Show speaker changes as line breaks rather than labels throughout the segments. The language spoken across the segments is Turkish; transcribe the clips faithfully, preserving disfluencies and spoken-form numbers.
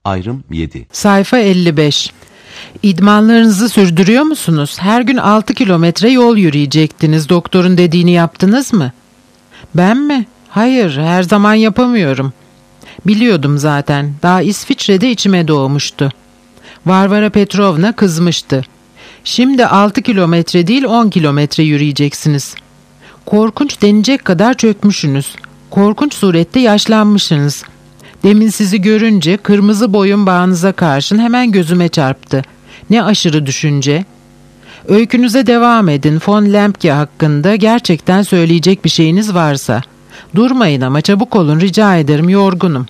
Ayrım yedi.
Sayfa elli beş. İdmanlarınızı sürdürüyor musunuz? Her gün altı kilometre yol yürüyecektiniz. Doktorun dediğini yaptınız mı? Ben mi? Hayır, her zaman yapamıyorum. Biliyordum zaten. Daha İsviçre'de içime doğmuştu. Varvara Petrovna kızmıştı. Şimdi altı kilometre değil on kilometre yürüyeceksiniz. Korkunç denecek kadar çökmüşsünüz. Korkunç surette yaşlanmışsınız. Demin sizi görünce kırmızı boyun bağınıza karşın hemen gözüme çarptı. Ne aşırı düşünce. Öykünüze devam edin von Lembke hakkında, gerçekten söyleyecek bir şeyiniz varsa. Durmayın ama çabuk olun, rica ederim, yorgunum.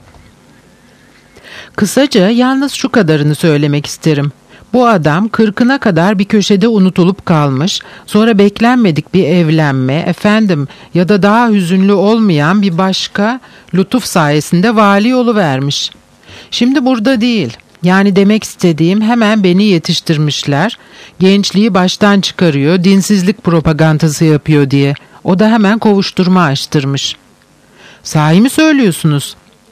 Kısaca yalnız şu kadarını söylemek isterim. Bu adam kırkına kadar bir köşede unutulup kalmış, sonra beklenmedik bir evlenme, efendim ya da daha hüzünlü olmayan bir başka lütuf sayesinde vali oluvermiş. Şimdi burada değil. Yani demek istediğim, hemen beni yetiştirmişler. Gençliği baştan çıkarıyor, dinsizlik propagandası yapıyor diye. O da hemen kovuşturma açtırmış. Sahi mi söylüyorsunuz?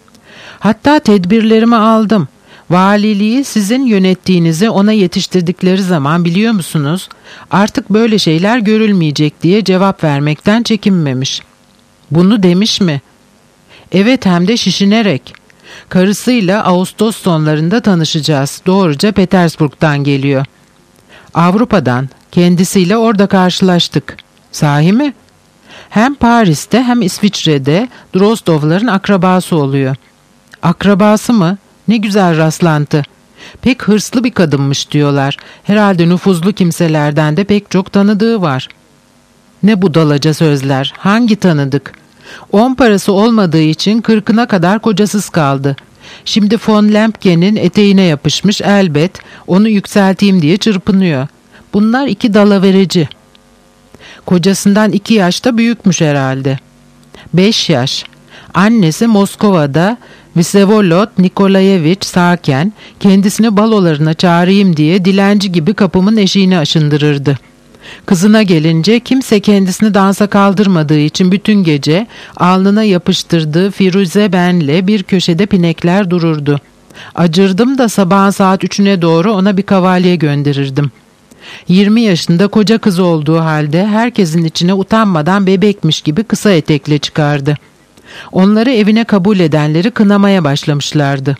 Hatta tedbirlerimi aldım. Valiliği sizin yönettiğinizi ona yetiştirdikleri zaman, biliyor musunuz, artık böyle şeyler görülmeyecek diye cevap vermekten çekinmemiş. Bunu demiş mi? Evet, hem de şişinerek. Karısıyla Ağustos sonlarında tanışacağız. Doğruca Petersburg'dan geliyor. Avrupa'dan. Kendisiyle orada karşılaştık. Sahi mi? Hem Paris'te hem İsviçre'de Drozdovların akrabası oluyor. Akrabası mı? Ne güzel rastlantı. Pek hırslı bir kadınmış diyorlar. Herhalde nüfuzlu kimselerden de pek çok tanıdığı var. Ne budalaca sözler. Hangi tanıdık? On parası olmadığı için kırkına kadar kocasız kaldı. Şimdi von Lembke'nin eteğine yapışmış, elbet onu yükselteyim diye çırpınıyor. Bunlar iki dalaverici. Kocasından iki yaşta büyükmüş herhalde. Beş yaş. Annesi Moskova'da Vsevolod Nikolayevich sağken kendisini balolarına çağırayım diye dilenci gibi kapımın eşiğini aşındırırdı. Kızına gelince kimse kendisini dansa kaldırmadığı için bütün gece alnına yapıştırdığı Firuze benle bir köşede pinekler dururdu. Acırdım da sabahın saat üçüne doğru ona bir kavalye gönderirdim. Yirmi yaşında koca kız olduğu halde herkesin içine utanmadan bebekmiş gibi kısa etekle çıkardı. Onları evine kabul edenleri kınamaya başlamışlardı.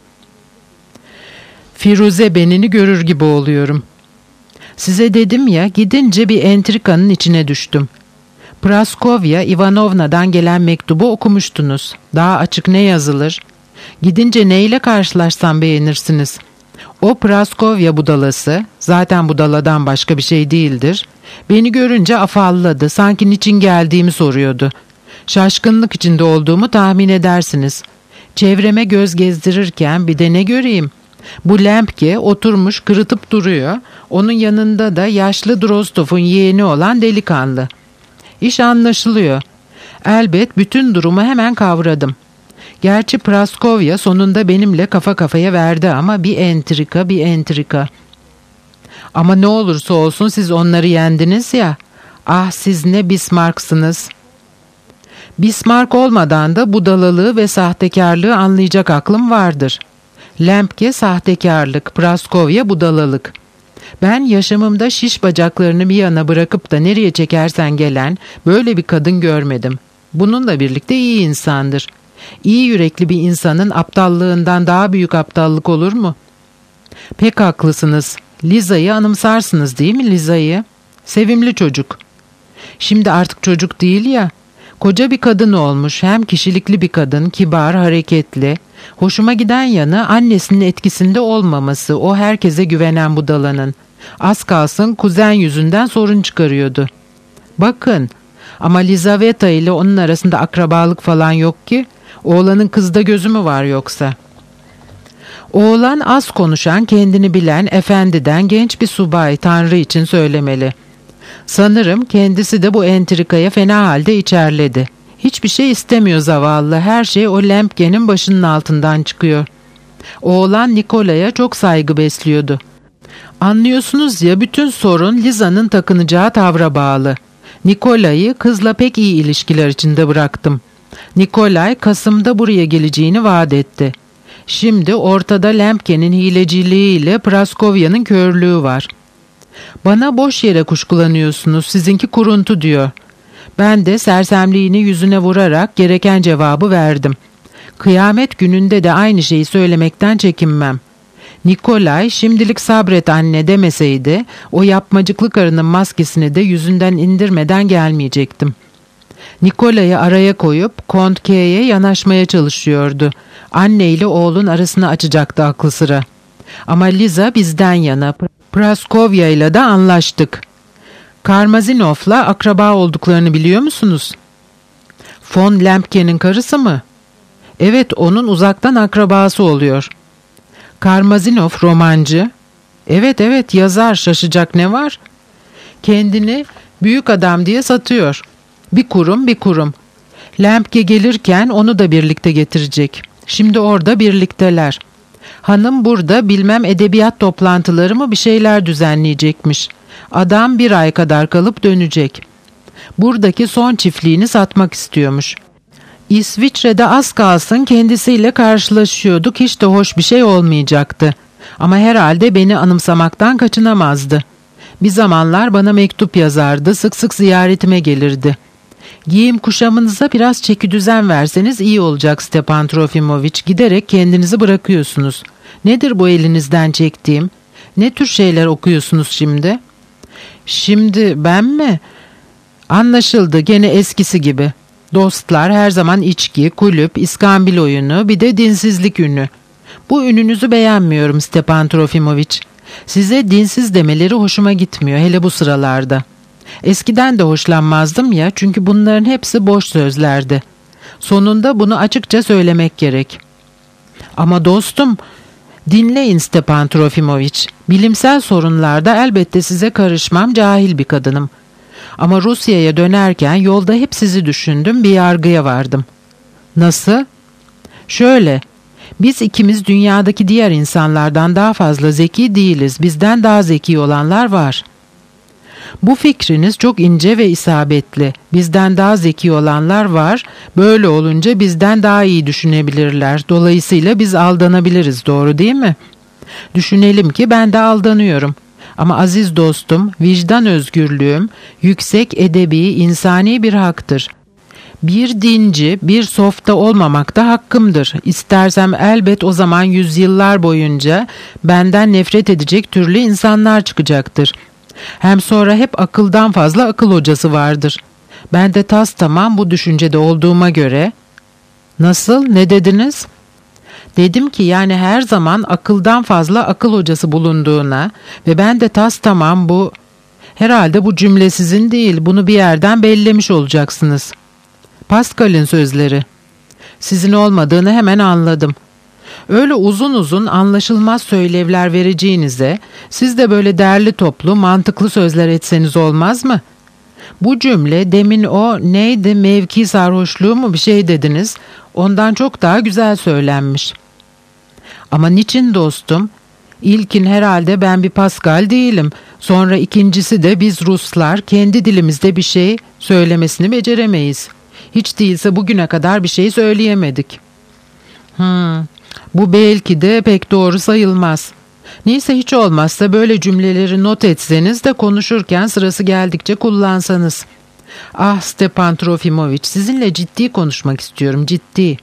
Firuze benini görür gibi oluyorum. Size dedim ya, gidince bir entrikanın içine düştüm. Praskovya Ivanovna'dan gelen mektubu okumuştunuz. Daha açık ne yazılır? Gidince neyle karşılaşsam beğenirsiniz? O Praskovya budalası, zaten budaladan başka bir şey değildir, beni görünce afalladı, sanki niçin geldiğimi soruyordu. Şaşkınlık içinde olduğumu tahmin edersiniz. Çevreme göz gezdirirken bir de ne göreyim? Bu Lembke oturmuş kırıtıp duruyor. Onun yanında da yaşlı Drozdov'un yeğeni olan delikanlı. İş anlaşılıyor. Elbet bütün durumu hemen kavradım. Gerçi Praskovya sonunda benimle kafa kafaya verdi ama bir entrika bir entrika. Ama ne olursa olsun siz onları yendiniz ya. Ah, siz ne Bismarck'sınız. Bismarck olmadan da budalalığı ve sahtekarlığı anlayacak aklım vardır. Lembke sahtekarlık, Praskovya budalalık. Ben yaşamımda şiş bacaklarını bir yana bırakıp da nereye çekersen gelen böyle bir kadın görmedim. Bununla birlikte iyi insandır. İyi yürekli bir insanın aptallığından daha büyük aptallık olur mu? Pek haklısınız. Liza'yı anımsarsınız değil mi, Liza'yı? Sevimli çocuk. Şimdi artık çocuk değil ya. Koca bir kadın olmuş, hem kişilikli bir kadın, kibar, hareketli. Hoşuma giden yanı annesinin etkisinde olmaması, o herkese güvenen budalanın. Az kalsın kuzen yüzünden sorun çıkarıyordu. Bakın, ama Lizaveta ile onun arasında akrabalık falan yok ki. Oğlanın kızda gözü mü var yoksa? Oğlan az konuşan, kendini bilen, efendiden genç bir subay, Tanrı için söylemeli. Sanırım kendisi de bu entrikaya fena halde içerledi. Hiçbir şey istemiyor zavallı, her şey o Lembke'nin başının altından çıkıyor. Oğlan Nikola'ya çok saygı besliyordu. Anlıyorsunuz ya, bütün sorun Liza'nın takınacağı tavra bağlı. Nikola'yı kızla pek iyi ilişkiler içinde bıraktım. Nikolay Kasım'da buraya geleceğini vaat etti. Şimdi ortada Lemke'nin hileciliğiyle Praskovya'nın körlüğü var. Bana boş yere kuşkulanıyorsunuz, sizinki kuruntu diyor. Ben de sersemliğini yüzüne vurarak gereken cevabı verdim. Kıyamet gününde de aynı şeyi söylemekten çekinmem. Nikolay şimdilik sabret anne demeseydi o yapmacıklı karının maskesini de yüzünden indirmeden gelmeyecektim. Nikolay'ı araya koyup Kont K'ye yanaşmaya çalışıyordu. Anne ile oğlun arasını açacaktı aklı sıra. Ama Liza bizden yana. Praskovya ile de anlaştık. Karmazinov'la akraba olduklarını biliyor musunuz? Von Lemke'nin karısı mı? Evet, onun uzaktan akrabası oluyor. Karmazinov romancı. Evet evet yazar, şaşacak ne var? Kendini büyük adam diye satıyor. Bir kurum bir kurum. Lemke gelirken onu da birlikte getirecek. Şimdi orada birlikteler. Hanım burada bilmem edebiyat toplantıları mı bir şeyler düzenleyecekmiş. Adam bir ay kadar kalıp dönecek. Buradaki son çiftliğini satmak istiyormuş. İsviçre'de az kalsın kendisiyle karşılaşıyorduk, hiç de hoş bir şey olmayacaktı. Ama herhalde beni anımsamaktan kaçınamazdı. Bir zamanlar bana mektup yazardı, sık sık ziyaretime gelirdi. Giyim kuşamınıza biraz çekidüzen verseniz iyi olacak Stepan Trofimoviç, giderek kendinizi bırakıyorsunuz. Nedir bu elinizden çektiğim? Ne tür şeyler okuyorsunuz şimdi? Şimdi ben mi? Anlaşıldı, gene eskisi gibi. Dostlar her zaman içki, kulüp, iskambil oyunu, bir de dinsizlik ünü. Bu ününüzü beğenmiyorum Stepan Trofimoviç. Size dinsiz demeleri hoşuma gitmiyor, hele bu sıralarda. Eskiden de hoşlanmazdım ya, çünkü bunların hepsi boş sözlerdi. Sonunda bunu açıkça söylemek gerek. Ama dostum, dinleyin Stepan Trofimoviç. Bilimsel sorunlarda elbette size karışmam, cahil bir kadınım. Ama Rusya'ya dönerken yolda hep sizi düşündüm, bir yargıya vardım. Nasıl? Şöyle, biz ikimiz dünyadaki diğer insanlardan daha fazla zeki değiliz, bizden daha zeki olanlar var. Bu fikriniz çok ince ve isabetli. Bizden daha zeki olanlar var, böyle olunca bizden daha iyi düşünebilirler. Dolayısıyla biz aldanabiliriz, doğru değil mi? Düşünelim ki ben de aldanıyorum. Ama aziz dostum, vicdan özgürlüğüm, yüksek edebi, insani bir haktır. Bir dinci, bir softa olmamak da hakkımdır. İstersem elbet o zaman yüzyıllar boyunca benden nefret edecek türlü insanlar çıkacaktır. Hem sonra hep akıldan fazla akıl hocası vardır. Ben de tas tamam bu düşüncede olduğuma göre... Nasıl, ne dediniz? Dedim ki yani her zaman akıldan fazla akıl hocası bulunduğuna ve ben de tas tamam bu... Herhalde bu cümle sizin değil, bunu bir yerden bellemiş olacaksınız. Pascal'in sözleri. Sizin olmadığını hemen anladım. Öyle uzun uzun anlaşılmaz söylevler vereceğinize siz de böyle değerli toplu mantıklı sözler etseniz olmaz mı? Bu cümle demin o neydi, mevki sarhoşluğu mu bir şey dediniz, ondan çok daha güzel söylenmiş. Ama niçin dostum? İlkin herhalde ben bir Pascal değilim. Sonra ikincisi de biz Ruslar kendi dilimizde bir şey söylemesini beceremeyiz. Hiç değilse bugüne kadar bir şey söyleyemedik. Hmm, bu belki de pek doğru sayılmaz. Neyse hiç olmazsa böyle cümleleri not etseniz de konuşurken sırası geldikçe kullansanız. Ah Stepan Trofimoviç, sizinle ciddi konuşmak istiyorum, ciddi.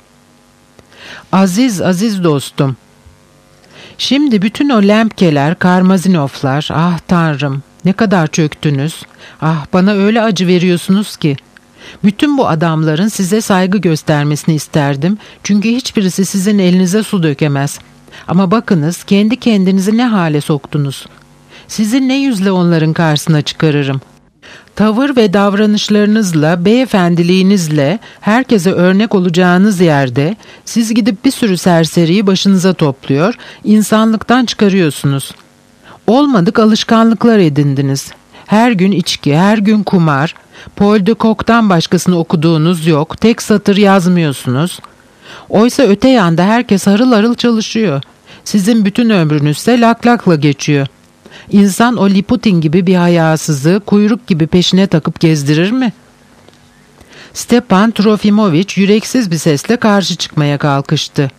Aziz aziz dostum. Şimdi bütün o Lemkeler, Karmazinovlar, ah tanrım ne kadar çöktünüz. Ah bana öyle acı veriyorsunuz ki. Bütün bu adamların size saygı göstermesini isterdim. Çünkü hiçbirisi sizin elinize su dökemez. Ama bakınız kendi kendinizi ne hale soktunuz. Sizi ne yüzle onların karşısına çıkarırım. Tavır ve davranışlarınızla, beyefendiliğinizle herkese örnek olacağınız yerde siz gidip bir sürü serseriyi başınıza topluyor, insanlıktan çıkarıyorsunuz. Olmadık alışkanlıklar edindiniz. Her gün içki, her gün kumar, Paul de Kock'tan başkasını okuduğunuz yok, tek satır yazmıyorsunuz. Oysa öte yanda herkes harıl harıl çalışıyor. Sizin bütün ömrünüzse lak lakla geçiyor. İnsan o Liputin gibi bir hayasızı kuyruk gibi peşine takıp gezdirir mi? Stepan Trofimoviç yüreksiz bir sesle karşı çıkmaya kalkıştı.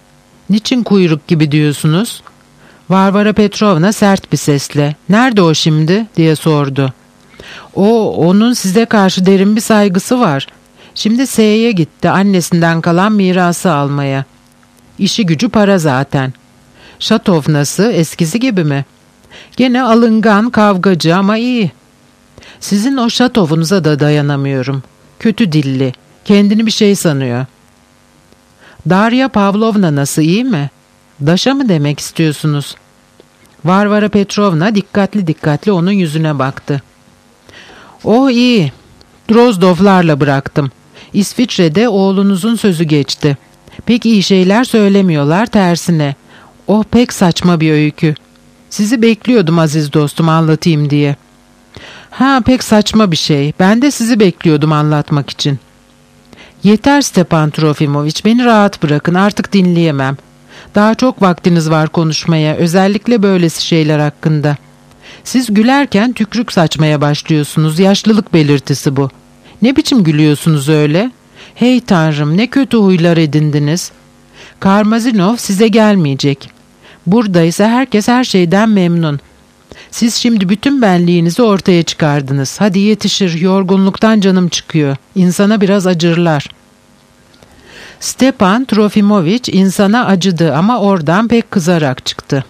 Niçin kuyruk gibi diyorsunuz? Varvara Petrovna sert bir sesle, "Nerede o şimdi?" diye sordu. O, onun size karşı derin bir saygısı var. Şimdi S'ye gitti annesinden kalan mirası almaya. İşi gücü para zaten. Şatov nasıl, eskisi gibi mi? Gene alıngan, kavgacı ama iyi. Sizin o Şatov'unuza da dayanamıyorum. Kötü dilli, kendini bir şey sanıyor. Darya Pavlovna nasıl, iyi mi? Daşa mı demek istiyorsunuz? Varvara Petrovna dikkatli dikkatli onun yüzüne baktı. Oh, iyi. Drozdovlarla bıraktım. İsviçre'de oğlunuzun sözü geçti. Pek iyi şeyler söylemiyorlar, tersine. Oh, pek saçma bir öykü. Sizi bekliyordum aziz dostum, anlatayım diye. Ha, pek saçma bir şey. Ben de sizi bekliyordum anlatmak için. Yeter Stepan Trofimoviç, beni rahat bırakın, artık dinleyemem. Daha çok vaktiniz var konuşmaya, özellikle böylesi şeyler hakkında. Siz gülerken tükrük saçmaya başlıyorsunuz, yaşlılık belirtisi bu. Ne biçim gülüyorsunuz öyle? Hey Tanrım, ne kötü huylar edindiniz. Karmazinov size gelmeyecek. Buradaysa herkes her şeyden memnun. Siz şimdi bütün benliğinizi ortaya çıkardınız. Hadi yetişir, yorgunluktan canım çıkıyor. İnsana biraz acırlar. Stepan Trofimoviç insana acıdı ama oradan pek kızarak çıktı.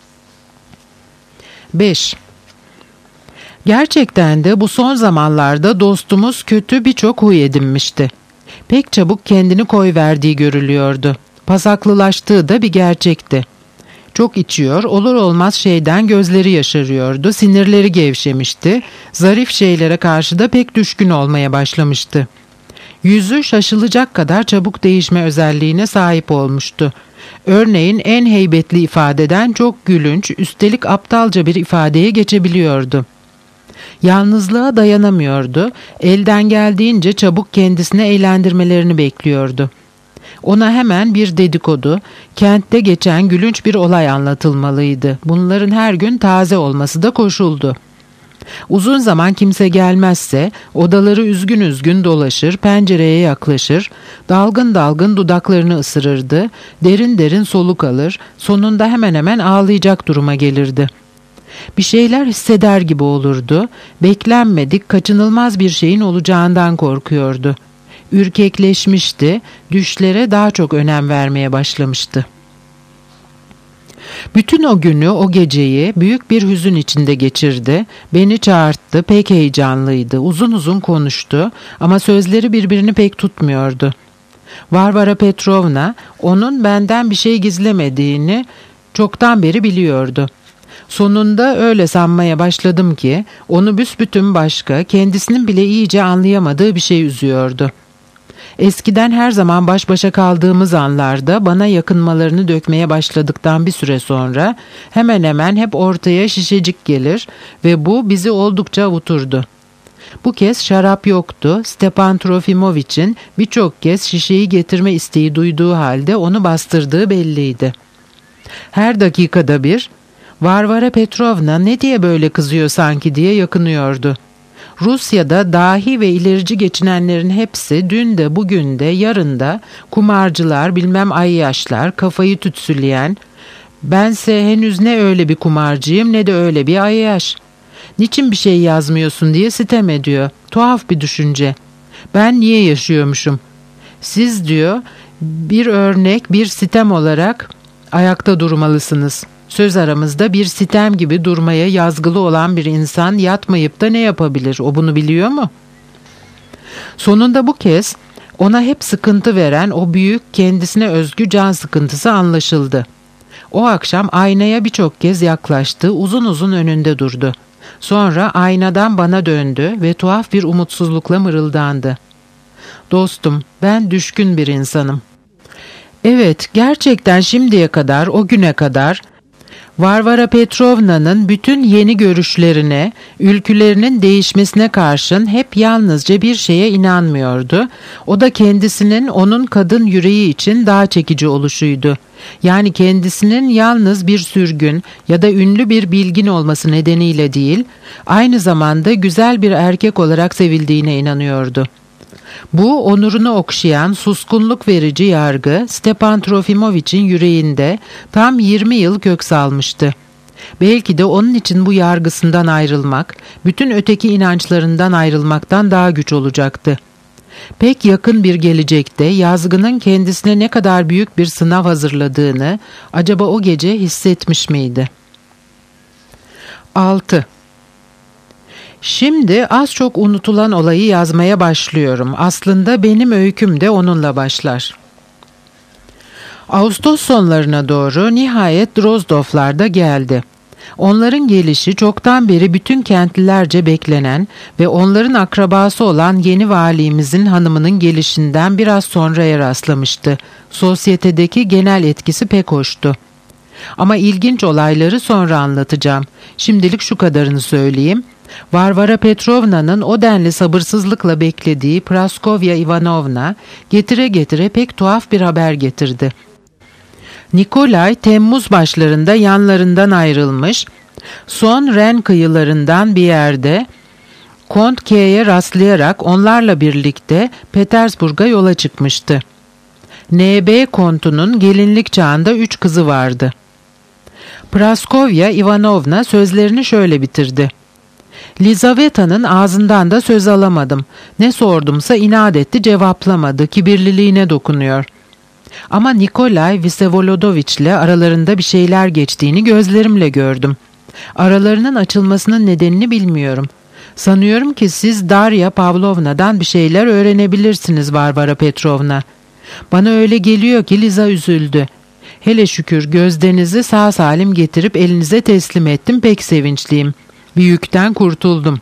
beş. Gerçekten de bu son zamanlarda dostumuz kötü birçok huy edinmişti. Pek çabuk kendini koyverdiği görülüyordu. Pasaklılaştığı da bir gerçekti. Çok içiyor, olur olmaz şeyden gözleri yaşarıyordu, sinirleri gevşemişti, zarif şeylere karşı da pek düşkün olmaya başlamıştı. Yüzü şaşılacak kadar çabuk değişme özelliğine sahip olmuştu. Örneğin en heybetli ifadeden çok gülünç, üstelik aptalca bir ifadeye geçebiliyordu. Yalnızlığa dayanamıyordu, elden geldiğince çabuk kendisine eğlendirmelerini bekliyordu. Ona hemen bir dedikodu, kentte geçen gülünç bir olay anlatılmalıydı. Bunların her gün taze olması da koşuldu. Uzun zaman kimse gelmezse odaları üzgün üzgün dolaşır, pencereye yaklaşır, dalgın dalgın dudaklarını ısırırdı, derin derin soluk alır, sonunda hemen hemen ağlayacak duruma gelirdi. Bir şeyler hisseder gibi olurdu, beklenmedik, kaçınılmaz bir şeyin olacağından korkuyordu. Ürkekleşmişti, düşlere daha çok önem vermeye başlamıştı. Bütün o günü, o geceyi büyük bir hüzün içinde geçirdi. Beni çağırttı, pek heyecanlıydı, uzun uzun konuştu ama sözleri birbirini pek tutmuyordu. Varvara Petrovna onun benden bir şey gizlemediğini çoktan beri biliyordu. Sonunda öyle sanmaya başladım ki onu büsbütün başka, kendisinin bile iyice anlayamadığı bir şey üzüyordu. Eskiden her zaman baş başa kaldığımız anlarda bana yakınmalarını dökmeye başladıktan bir süre sonra hemen hemen hep ortaya şişecik gelir ve bu bizi oldukça avuturdu. Bu kez şarap yoktu. Stepan Trofimoviç'in birçok kez şişeyi getirme isteği duyduğu halde onu bastırdığı belliydi. Her dakikada bir, Varvara Petrovna ne diye böyle kızıyor sanki diye yakınıyordu. Rusya'da dahi ve ilerici geçinenlerin hepsi dün de bugün de yarın da kumarcılar, bilmem ayyaşlar, kafayı tütsüleyen, bense henüz ne öyle bir kumarcıyım ne de öyle bir ayyaş. Niçin bir şey yazmıyorsun diye sitem ediyor. Tuhaf bir düşünce. Ben niye yaşıyormuşum? Siz diyor bir örnek, bir sitem olarak ayakta durmalısınız. Söz aramızda bir sitem gibi durmaya yazgılı olan bir insan yatmayıp da ne yapabilir? O bunu biliyor mu? Sonunda bu kez ona hep sıkıntı veren o büyük kendisine özgü can sıkıntısı anlaşıldı. O akşam aynaya birçok kez yaklaştı, uzun uzun önünde durdu. Sonra aynadan bana döndü ve tuhaf bir umutsuzlukla mırıldandı. Dostum, ben düşkün bir insanım. Evet, gerçekten şimdiye kadar, o güne kadar Varvara Petrovna'nın bütün yeni görüşlerine, ülkülerinin değişmesine karşın hep yalnızca bir şeye inanmıyordu. O da kendisinin onun kadın yüreği için daha çekici oluşuydu. Yani kendisinin yalnız bir sürgün ya da ünlü bir bilgin olması nedeniyle değil, aynı zamanda güzel bir erkek olarak sevildiğine inanıyordu. Bu onurunu okşayan, suskunluk verici yargı Stepan Trofimovich'in yüreğinde tam yirmi yıl kök salmıştı. Belki de onun için bu yargısından ayrılmak, bütün öteki inançlarından ayrılmaktan daha güç olacaktı. Pek yakın bir gelecekte yazgının kendisine ne kadar büyük bir sınav hazırladığını acaba o gece hissetmiş miydi? altı. Şimdi az çok unutulan olayı yazmaya başlıyorum. Aslında benim öyküm de onunla başlar. Ağustos sonlarına doğru nihayet Drozdovlar da geldi. Onların gelişi çoktan beri bütün kentlilerce beklenen ve onların akrabası olan yeni valimizin hanımının gelişinden biraz sonraya rastlamıştı. Sosyetedeki genel etkisi pek hoştu. Ama ilginç olayları sonra anlatacağım. Şimdilik şu kadarını söyleyeyim. Varvara Petrovna'nın o denli sabırsızlıkla beklediği Praskovya Ivanovna getire getire pek tuhaf bir haber getirdi. Nikolay Temmuz başlarında yanlarından ayrılmış, son Ren kıyılarından bir yerde Kont K'ye rastlayarak onlarla birlikte Petersburg'a yola çıkmıştı. N B Kont'unun gelinlik çağında üç kızı vardı. Praskovya Ivanovna sözlerini şöyle bitirdi. Lizaveta'nın ağzından da söz alamadım. Ne sordumsa inat etti, cevaplamadı. Kibirliliğine dokunuyor. Ama Nikolay Vsevolodovich ile aralarında bir şeyler geçtiğini gözlerimle gördüm. Aralarının açılmasının nedenini bilmiyorum. Sanıyorum ki siz Darya Pavlovna'dan bir şeyler öğrenebilirsiniz Varvara Petrovna. Bana öyle geliyor ki Liza üzüldü. Hele şükür gözdenizi sağ salim getirip elinize teslim ettim, pek sevinçliyim. Bir yükten kurtuldum.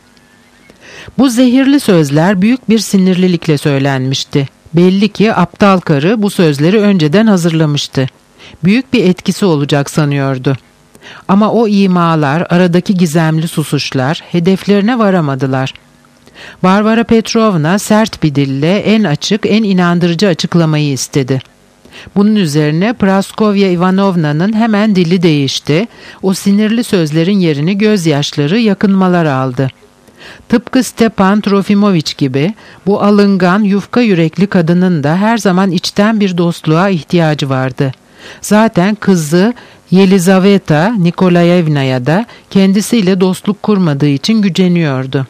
Bu zehirli sözler büyük bir sinirlilikle söylenmişti. Belli ki aptal karı bu sözleri önceden hazırlamıştı. Büyük bir etkisi olacak sanıyordu. Ama o imalar, aradaki gizemli susuşlar hedeflerine varamadılar. Varvara Petrovna sert bir dille en açık, en inandırıcı açıklamayı istedi. Bunun üzerine Praskovya Ivanovna'nın hemen dili değişti. O sinirli sözlerin yerini gözyaşları, yakınmalar aldı. Tıpkı Stepan Trofimovich gibi bu alıngan, yufka yürekli kadının da her zaman içten bir dostluğa ihtiyacı vardı. Zaten kızı Yelizaveta Nikolayevna'ya da kendisiyle dostluk kurmadığı için güceniyordu.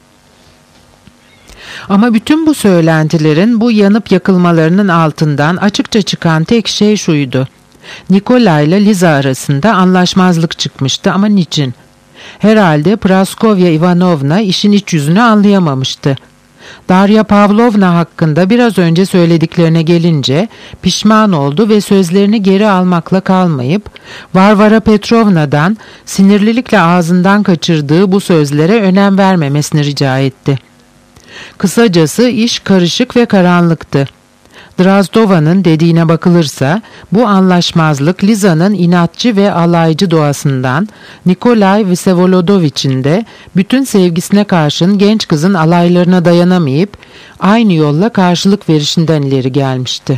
Ama bütün bu söylentilerin, bu yanıp yakılmalarının altından açıkça çıkan tek şey şuydu. Nikolay ile Liza arasında anlaşmazlık çıkmıştı ama niçin? Herhalde Praskovya Ivanovna işin iç yüzünü anlayamamıştı. Darya Pavlovna hakkında biraz önce söylediklerine gelince pişman oldu ve sözlerini geri almakla kalmayıp Varvara Petrovna'dan sinirlilikle ağzından kaçırdığı bu sözlere önem vermemesini rica etti. Kısacası iş karışık ve karanlıktı. Drazdova'nın dediğine bakılırsa bu anlaşmazlık Liza'nın inatçı ve alaycı doğasından, Nikolay Vsevolodovic'in de bütün sevgisine karşın genç kızın alaylarına dayanamayıp aynı yolla karşılık verişinden ileri gelmişti.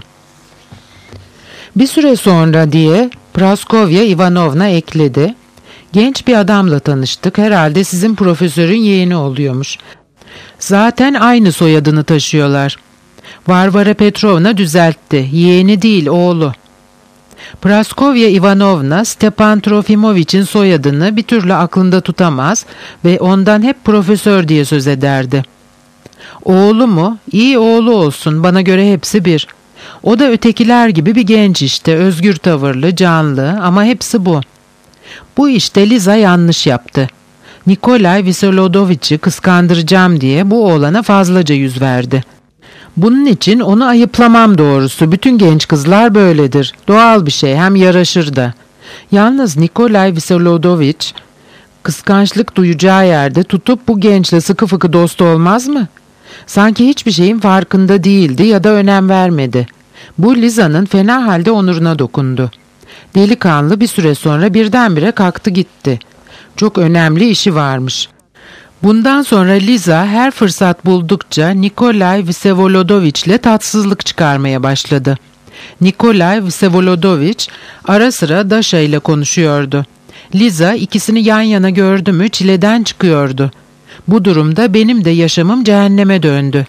Bir süre sonra diye Praskovya Ivanovna ekledi. Genç bir adamla tanıştık, herhalde sizin profesörün yeğeni oluyormuş. Zaten aynı soyadını taşıyorlar. Varvara Petrovna düzeltti. Yeğeni değil, oğlu. Praskovya Ivanovna Stepan Trofimovich'in soyadını bir türlü aklında tutamaz ve ondan hep profesör diye söz ederdi. Oğlu mu? İyi, oğlu olsun. Bana göre hepsi bir. O da ötekiler gibi bir genç işte. Özgür tavırlı, canlı ama hepsi bu. Bu işte Liza yanlış yaptı. Nikolay Vsevolodovic'i kıskandıracağım diye bu oğlana fazlaca yüz verdi. Bunun için onu ayıplamam doğrusu. Bütün genç kızlar böyledir. Doğal bir şey, hem yaraşır da. Yalnız Nikolay Vsevolodovich kıskançlık duyacağı yerde tutup bu gençle sıkı fıkı dost olmaz mı? Sanki hiçbir şeyin farkında değildi ya da önem vermedi. Bu Liza'nın fena halde onuruna dokundu. Delikanlı bir süre sonra birdenbire kalktı gitti. Çok önemli işi varmış. Bundan sonra Liza her fırsat buldukça Nikolay Vsevolodovich ile tatsızlık çıkarmaya başladı. Nikolay Vsevolodovich ara sıra Dasha ile konuşuyordu. Liza ikisini yan yana gördü mü çileden çıkıyordu. Bu durumda benim de yaşamım cehenneme döndü.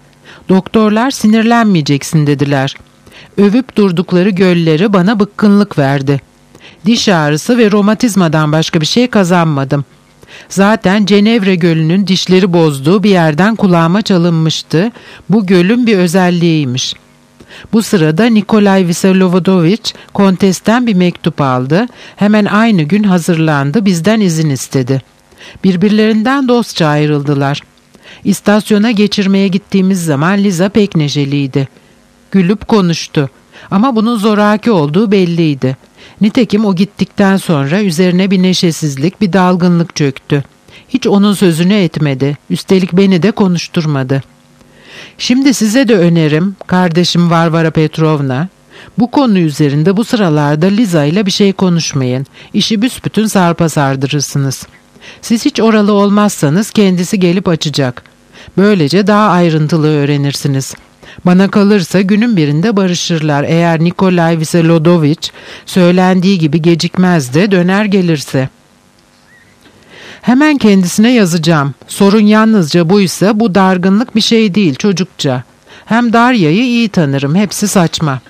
Doktorlar sinirlenmeyeceksin dediler. Övüp durdukları gölleri bana bıkkınlık verdi. Diş ağrısı ve romatizmadan başka bir şey kazanmadım. Zaten Cenevre Gölü'nün dişleri bozduğu bir yerden kulağıma çalınmıştı. Bu gölün bir özelliğiymiş. Bu sırada Nikolay Vsevolodovich kontesten bir mektup aldı. Hemen aynı gün hazırlandı, bizden izin istedi. Birbirlerinden dostça ayrıldılar. İstasyona geçirmeye gittiğimiz zaman Liza pek neşeliydi. Gülüp konuştu ama bunun zoraki olduğu belliydi. Nitekim o gittikten sonra üzerine bir neşesizlik, bir dalgınlık çöktü. Hiç onun sözünü etmedi, üstelik beni de konuşturmadı. Şimdi size de önerim, kardeşim Varvara Petrovna, bu konu üzerinde bu sıralarda Liza ile bir şey konuşmayın. İşi büsbütün sarpa sardırırsınız. Siz hiç oralı olmazsanız kendisi gelip açacak. Böylece daha ayrıntılı öğrenirsiniz. Bana kalırsa günün birinde barışırlar eğer Nikolay Vsevolodovich söylendiği gibi gecikmez de döner gelirse. Hemen kendisine yazacağım. Sorun yalnızca buysa bu dargınlık bir şey değil, çocukça. Hem Darya'yı iyi tanırım, hepsi saçma.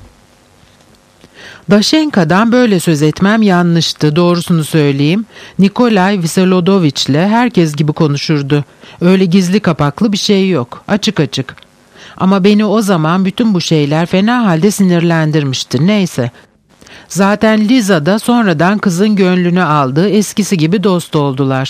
Daşenka'dan böyle söz etmem yanlıştı, doğrusunu söyleyeyim. Nikolay Vsevolodovich ile herkes gibi konuşurdu. Öyle gizli kapaklı bir şey yok, açık açık. Ama beni o zaman bütün bu şeyler fena halde sinirlendirmişti, neyse. Zaten Liza da sonradan kızın gönlünü aldı, eskisi gibi dost oldular.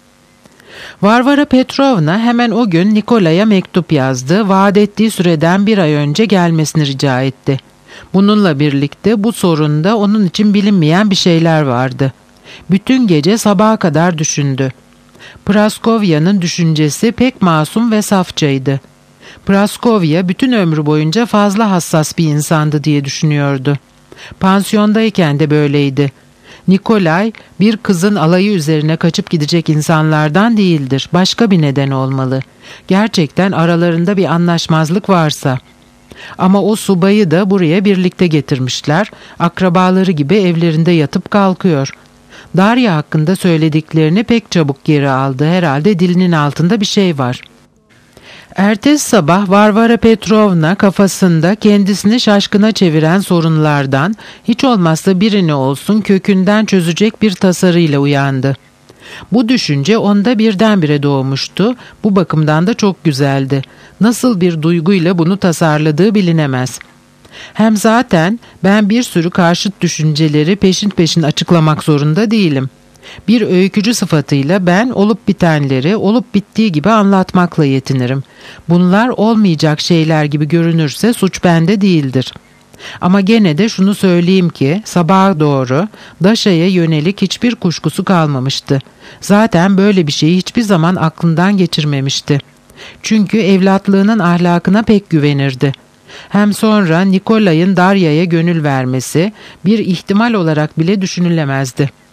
Varvara Petrovna hemen o gün Nikolay'a mektup yazdı, vaat ettiği süreden bir ay önce gelmesini rica etti. Bununla birlikte bu sorunda onun için bilinmeyen bir şeyler vardı. Bütün gece sabaha kadar düşündü. Praskovya'nın düşüncesi pek masum ve safçaydı. Praskovya bütün ömrü boyunca fazla hassas bir insandı diye düşünüyordu. Pansiyondayken de böyleydi. Nikolay bir kızın alayı üzerine kaçıp gidecek insanlardan değildir. Başka bir neden olmalı. Gerçekten aralarında bir anlaşmazlık varsa. Ama o subayı da buraya birlikte getirmişler. Akrabaları gibi evlerinde yatıp kalkıyor. Darya hakkında söylediklerini pek çabuk geri aldı. Herhalde dilinin altında bir şey var. Ertesi sabah Varvara Petrovna kafasında kendisini şaşkına çeviren sorunlardan hiç olmazsa birini olsun kökünden çözecek bir tasarıyla uyandı. Bu düşünce onda birdenbire doğmuştu. Bu bakımdan da çok güzeldi. Nasıl bir duyguyla bunu tasarladığı bilinemez. Hem zaten ben bir sürü karşıt düşünceleri peşin peşin açıklamak zorunda değilim. Bir öykücü sıfatıyla ben olup bitenleri olup bittiği gibi anlatmakla yetinirim. Bunlar olmayacak şeyler gibi görünürse suç bende değildir. Ama gene de şunu söyleyeyim ki sabaha doğru Daşa'ya yönelik hiçbir kuşkusu kalmamıştı. Zaten böyle bir şeyi hiçbir zaman aklından geçirmemişti. Çünkü evlatlığının ahlakına pek güvenirdi. Hem sonra Nikolay'ın Darya'ya gönül vermesi bir ihtimal olarak bile düşünülemezdi.